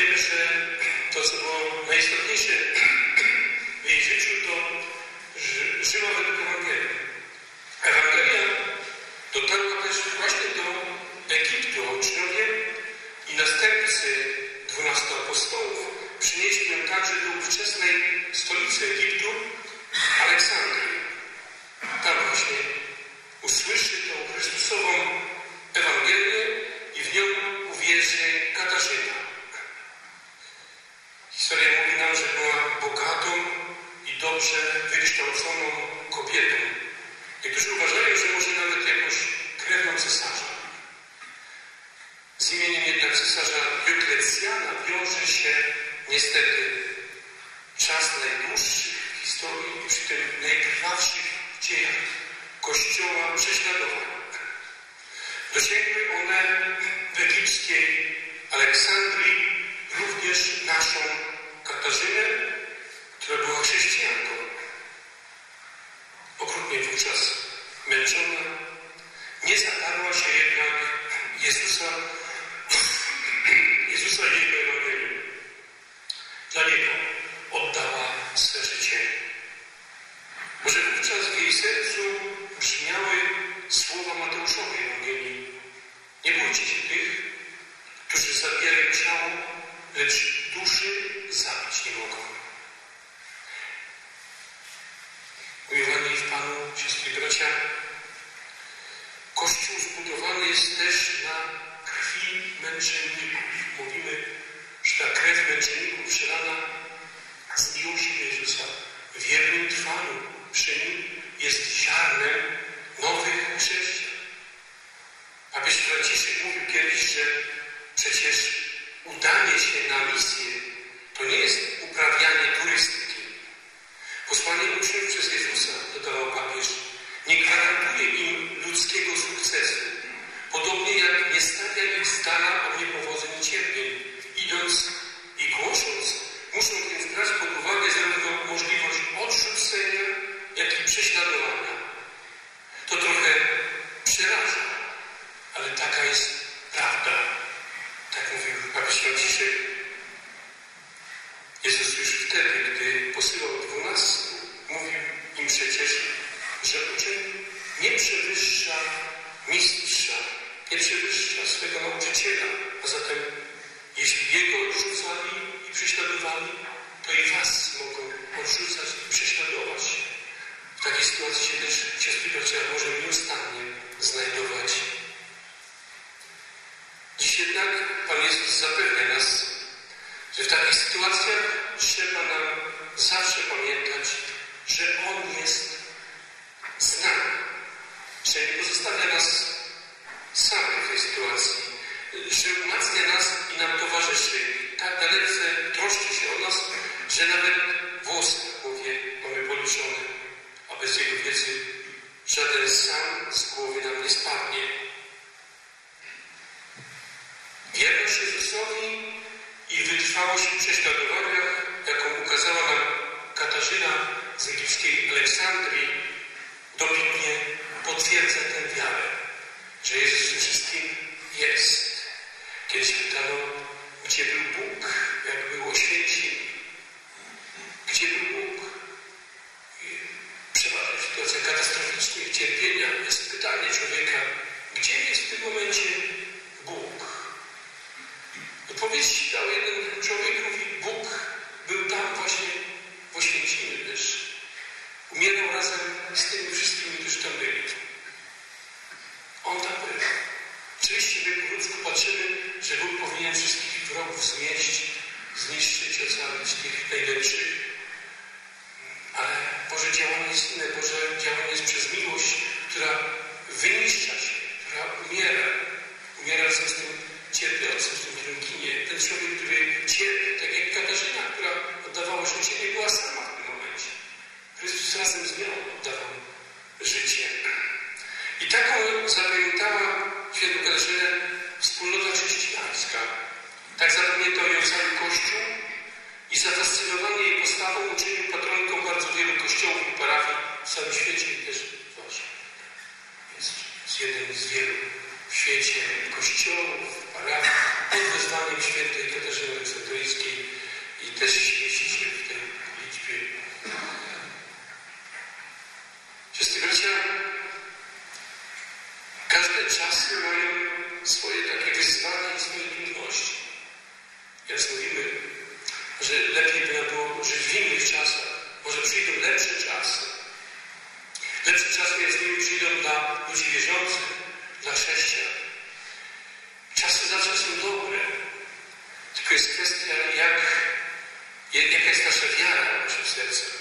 wiemy, że to, co było najistotniejsze w jej życiu, to żyła według Ewangelii. Ewangelia dotarła też właśnie do Egiptu. Uczniowie i następcy 12 apostołów przynieśli ją także do ówczesnej stolicy Egiptu, Aleksandrii. Tam właśnie usłyszy tą Chrystusową Ewangelię i w nią uwierzy Katarzyna. Historia mówi nam, że była bogatą i dobrze wykształconą kobietą. Niektórzy uważają, że może nawet jakąś krewną cesarza. Z imieniem jednak cesarza Dioklecjana wiąże się niestety czas najdłuższy w historii i przy tym najkrwawszych w dziejach Kościoła prześladowań. Dosięgły one w egipskiej Aleksandrii również naszą Katarzynę, która była chrześcijanką. Okrutnie wówczas męczona, nie zatarła się jednak Jezusa i Jego Ewangelii. Dla Niego oddała swe życie. Może wówczas w jej sercu brzmiały słowa Mateuszowej Ewangelii. Nie bójcie się tych, którzy zabierają ciało, lecz duszy zabić nie mogą. Umiłowani w Panu, siostry i bracia, Kościół zbudowany jest też na krwi męczenników. Mówimy, że ta krew męczenników przelana z miłości do Jezusa w wiernym trwaniu przy Nim jest ziarnem nowych chrześcijan. Papież Franciszek mówił kiedyś, że przecież udanie się na misję to nie jest uprawianie turystyki. Posłanie uczniów przez Jezusa, dodawał papież, nie gwarantuje im ludzkiego sukcesu. Podobnie jak nie stawia ich z dala od niepowodzeń i cierpień. Idąc i głosząc, muszą więc brać pod uwagę zarówno możliwość odrzucenia, jak i prześladowania. To trochę przeraża, ale taka jest prawda. Tak mówił papież Franciszek. Jezus już wtedy, gdy posyłał 12, mówił im przecież, że uczeń nie przewyższa mistrza, nie przewyższa swego nauczyciela. A zatem, jeśli Jego odrzucali i prześladowali, to i was mogą odrzucać i prześladować. W takiej sytuacji się też siostry i bracia może nieustannie znajdować. Dziś jednak Pan Jezus zapewnia nas, że w takich sytuacjach trzeba nam zawsze pamiętać, że On jest z nami, że nie pozostawia nas samych w tej sytuacji, że umacnia nas i nam towarzyszy. Tak dalece troszczy się o nas, że nawet włosy na głowie mamy policzone, a bez Jego wiedzy żaden sam z głowy nam nie spadnie. Wierność Jezusowi i wytrwałość w prześladowaniach, jaką ukazała nam Katarzyna z egipskiej Aleksandrii, dobitnie potwierdza tę wiarę, że Jezus we wszystkim jest. Kiedyś pytano, gdzie był Bóg, jak było święci? Gdzie był Bóg? Przeważa sytuacja katastroficznych cierpienia. Jest pytanie człowieka, gdzie jest w tym momencie Bóg? Odpowiedź dał jeden człowiek, mówi, Bóg był tam właśnie w Oświęcimiu też. Umierał razem z tymi wszystkimi, którzy tam byli. On tam był. Oczywiście my po ludzku patrzymy, że Bóg powinien wszystkich wrogów zmieść, zniszczyć, ocalić tych najlepszych. Ale Boże działanie jest inne. Boże działanie jest przez miłość, która wyniszcza się, która umiera. Umiera razem z tym cierpiącym, z tym, którym ginie. Ten człowiek, który cierpi, tak jak Katarzyna, która oddawała życie, nie była sama w tym momencie. Chrystus razem z nią oddawał życie. I taką zapamiętała świętą Katarzynę wspólnota chrześcijańska. Tak zapamiętał ją cały Kościół i zafascynowany jej postawą uczynił patronką bardzo wielu kościołów i parafii w całym świecie i też w Warszawie. Jest jeden z wielu w świecie kościołów, parafii pod wezwaniem świętej Katarzyny Aleksandryjskiej. mówimy, że lepiej by nam było żyć w innych czasach. Może przyjdą lepsze czasy. Lepsze czasy, jak z nimi przyjdą dla ludzi wierzących, dla chrześcijan. Czasy zawsze są dobre. Tylko jest kwestia, jaka jest nasza wiara w naszych sercach.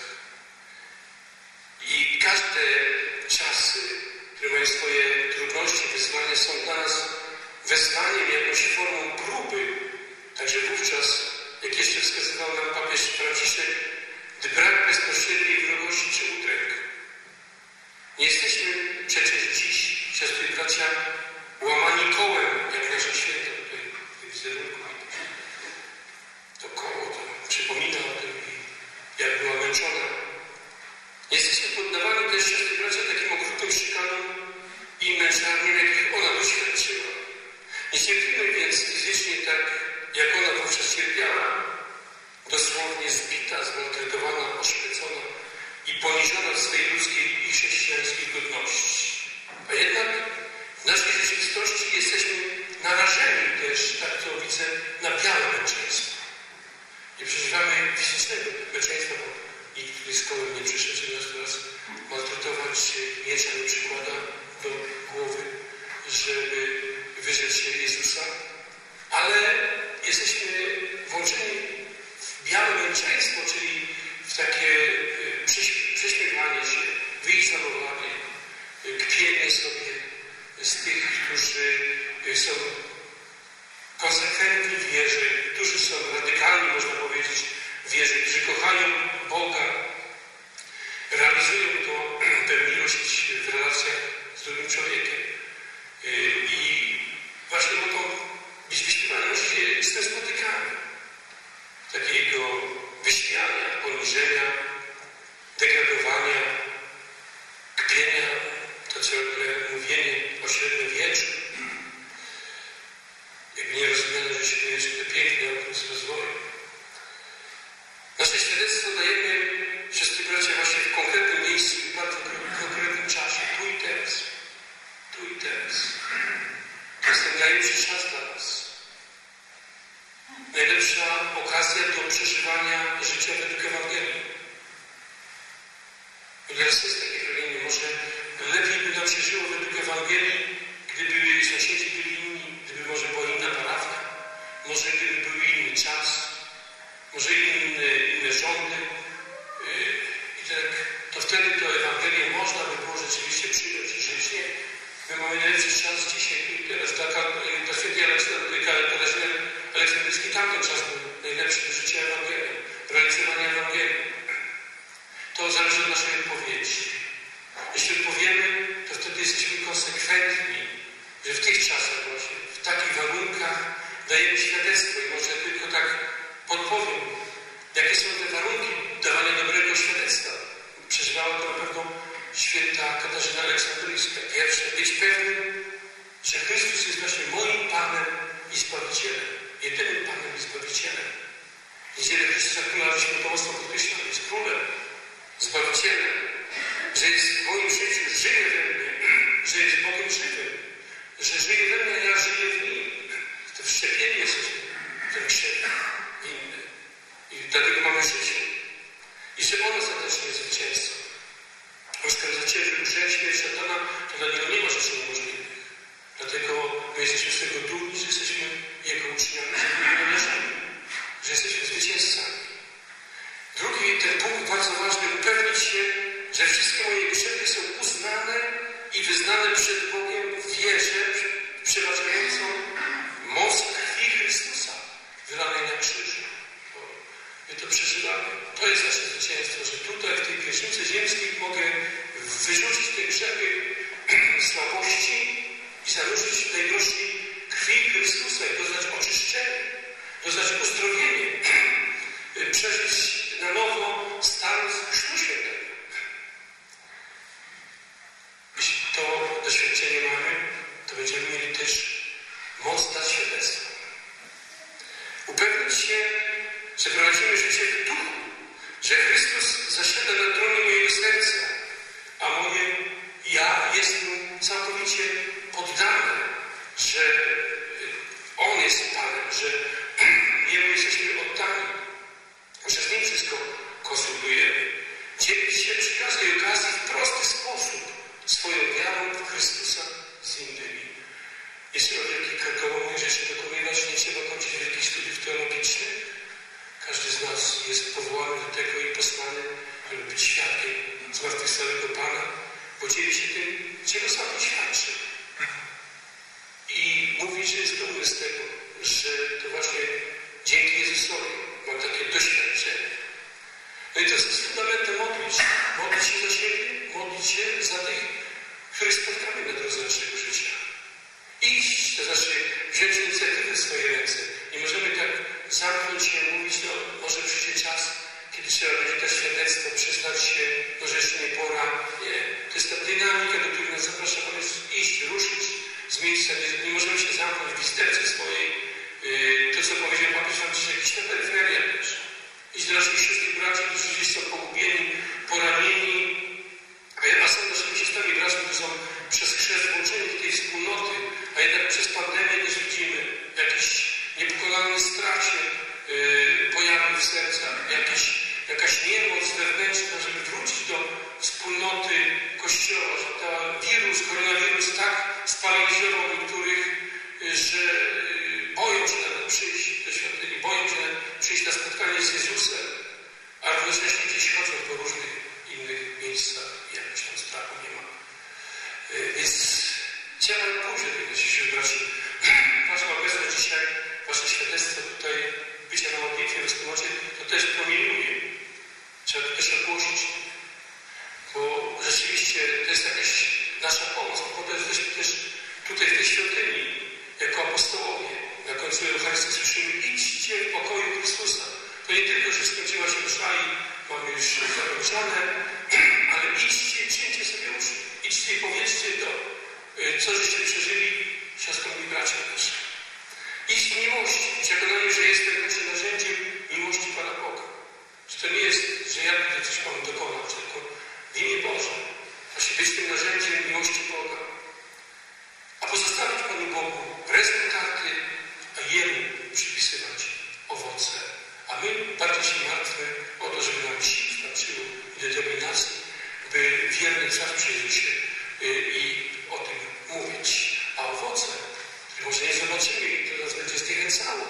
I każde czasy, które mają swoje trudności, wyzwania, są dla nas wezwaniem, jakąś formą próby. Także wówczas, jak jeszcze wskazywał nam papież Franciszek, gdy brak bezpośredniej wrogości czy udręk. Nie jesteśmy przecież dziś, siostry i bracia, łamani kołem, jak nasza święta tutaj w wizerunku. To koło to przypomina o tym, jak była męczona. Nie jesteśmy poddawani też, siostry i bracia, takim okrutnym szykanom i męczarniom, jakich ona doświadczyła. Nie cierpimy więc fizycznie tak, jak ona wówczas cierpiała. Dosłownie zbita, zmaltretowana, oszpecona i poniżona w swojej ludzkiej i chrześcijańskiej godności. A jednak w naszej rzeczywistości jesteśmy narażeni też, tak to widzę, na białe męczeństwo. Nie przeżywamy fizycznego męczeństwa, bo nikt tutaj z kołem nie przyszedł, żeby nas teraz maltretować, miecza nie przykłada do głowy, żeby wyrzec się Jezusa. Ale jesteśmy włączeni w białe męczeństwo, czyli w takie prześmiewanie się, wyizolowanie, kpienie sobie z tych, którzy są konsekwentni w wierze, którzy są radykalni, można powiedzieć, w wierze, którzy kochają Boga, realizują tę miłość w relacjach z drugim człowiekiem. I właśnie mogą być wyśpiewani, się z tym spotykamy. Takiego wyśmiania, poniżenia, degradowania, kpienia, to ciągle mówienie o średniowieczu. Jakby nie rozumiano, że średniowieczu to piękny okres rozwoju. Nasze świadectwo dajemy, siostry i bracia, właśnie w konkretnym miejscu i w bardzo konkretnym czasie, tu i teraz. Tu i teraz. To jest ten najlepszy czas dla nas. Najlepsza okazja do przeżywania życia według Ewangelii. I teraz jest takie pragnienie, może lepiej by nam się żyło według Ewangelii, gdyby sąsiedzi byli inni, gdyby może była inna parafia, może gdyby był inny czas, może inne rządy. I tak, to wtedy to Ewangelię można by było rzeczywiście przyjąć i żyć. Nie. My mamy najlepszy czas dzisiaj i teraz. Dla świętej Katarzyny Aleksandryjskiej tamten czas był najlepszy do życia Ewangelii, realizowania Ewangelii. To zależy od naszej odpowiedzi. Jeśli odpowiemy, to wtedy jesteśmy konsekwentni, że w tych czasach właśnie, w takich warunkach dajemy świadectwo i może tylko tak podpowiem, jakie są te warunki dawania dobrego świadectwa. Przeżywała to na pewno święta Katarzyna Aleksandryjska. Pierwsze, być pewnym, że Chrystus jest właśnie moim Panem i Zbawicielem. Jedynym Panem i Zbawicielem. Niedzielę Chrystusa Króla żeśmy to mocno podkreślali. Jest Królem, Zbawicielem. Że jest w moim życiu, żyje we mnie. Że jest Bogiem żywym. Że żyje we mnie, a ja żyję w Nim. To wszczepienie jesteśmy w ten krzew winny. I dlatego mamy życie. I że ono ostatecznie jest zwycięzcą. Oskar zacierzył grzech, śmierć szatana, to dla niego nie ma rzeczy niemożliwych. Dlatego my jesteśmy z tego dumni, że jesteśmy Jego uczniami, że Jego należymy, że jesteśmy zwycięzcami. Drugi, ten punkt bardzo ważny, upewnić się, że wszystkie moje grzechy są uznane i wyznane przed Bogiem w wierze w przeważającą moc krwi Chrystusa wylanej na krzyżu. My to przeżywamy. To jest nasze zwycięstwo, że tutaj w tej piecznicy ziemskiej mogę wyrzucić te grzechy słabości i zanurzyć w najgorszej krwi Chrystusa i doznać oczyszczenia, doznać uzdrowienia, przeżyć na nowo stan z Chrztu Świętego. Jeśli to doświadczenie mamy, to będziemy mieli też moc dać świadectwo. Upewnić się, że prowadzimy życie w duchu, że Chrystus zasiada na tronie mojego serca, a moje ja jest Mu całkowicie poddany, że On jest Panem, że Jemu jesteśmy oddani, że z Nim wszystko konsultujemy. Dzielić się przy każdej okazji w prosty sposób swoją wiarą w Chrystusa z innymi. Jest o wielkich karkołomnych rzeczy dokonywać, nie trzeba kończyć wielkich studiów teologicznych. Każdy z nas jest powołany do tego i posłany, żeby być świadkiem zmartwychwstałego Pana, bo dzieli się tym, czego sam doświadczy. I mówi, że jest dumny z tego, że to właśnie dzięki Jezusowi mam takie doświadczenie. No i to jest fundamentem modlić. Modlić się za siebie, modlić się za tych, których spotkamy na drodze naszego życia. Iść, to znaczy wziąć inicjatywę w swoje ręce. Nie możemy tak zamknąć się i mówić, no może przyjdzie czas, kiedy trzeba będzie to świadectwo, przyznać się, no że jeszcze nie pora. Nie, to jest ta dynamika, do której nas zaprasza Pan Jezus, iść, ruszyć z miejsca. Nie możemy się zamknąć w isterce swojej. To, co powiedział papież Franciszek, jakiś na peryferię też. Iść do naszych sióstr i braci, którzy gdzieś są pogubieni, poranieni, a są naszymi siostrami braćmi, którzy są przez chrzest włączeni do tej wspólnoty, a jednak przez pandemię też widzimy jakiś niepokonany strach się pojawił w sercach, jakaś niemoc wewnętrzna, żeby wrócić do wspólnoty Kościoła, że koronawirus tak sparaliżował niektórych, że boją się nawet przyjść do świątyni, boją się przyjść na spotkanie z Jezusem, a równocześnie gdzieś chodzą po różnych innych miejscach i jakoś tam strachu nie ma. Więc chciałem pójść do tego, siostry i braci. Wasza obecność dzisiaj, wasze świadectwo tutaj, bycia na modlitwie, w wspólnocie, to też promieniuje. Trzeba to też ogłosić, bo rzeczywiście to jest jakaś nasza pomoc, bo potem jesteśmy też tutaj w tej świątyni, jako apostołowie. Na końcu Eucharystii słyszymy, idźcie w pokoju Chrystusa. To nie tylko, że skończyła się msza i mamy już zakończone, ale idźcie i czyńcie sobie uszy. Idźcie i powiedzcie to, co żeście przeżyli siostrom i braciom naszym. Iść w miłości, przekonanie, że jestem naszym narzędziem miłości Pana Boga. Że to nie jest, że ja tutaj coś Panu dokonam, tylko w imię Boże. Właśnie być tym narzędziem miłości Boga. A pozostawić Panu Bogu rezultaty, a Jemu przypisywać owoce. A my bardziej się martwmy o to, żeby nam sił starczyło i determinacji, by wierny trwać przy Jezusie i o tym mówić. A owoce, które może nie zobaczymy i to nas będzie zniechęcało,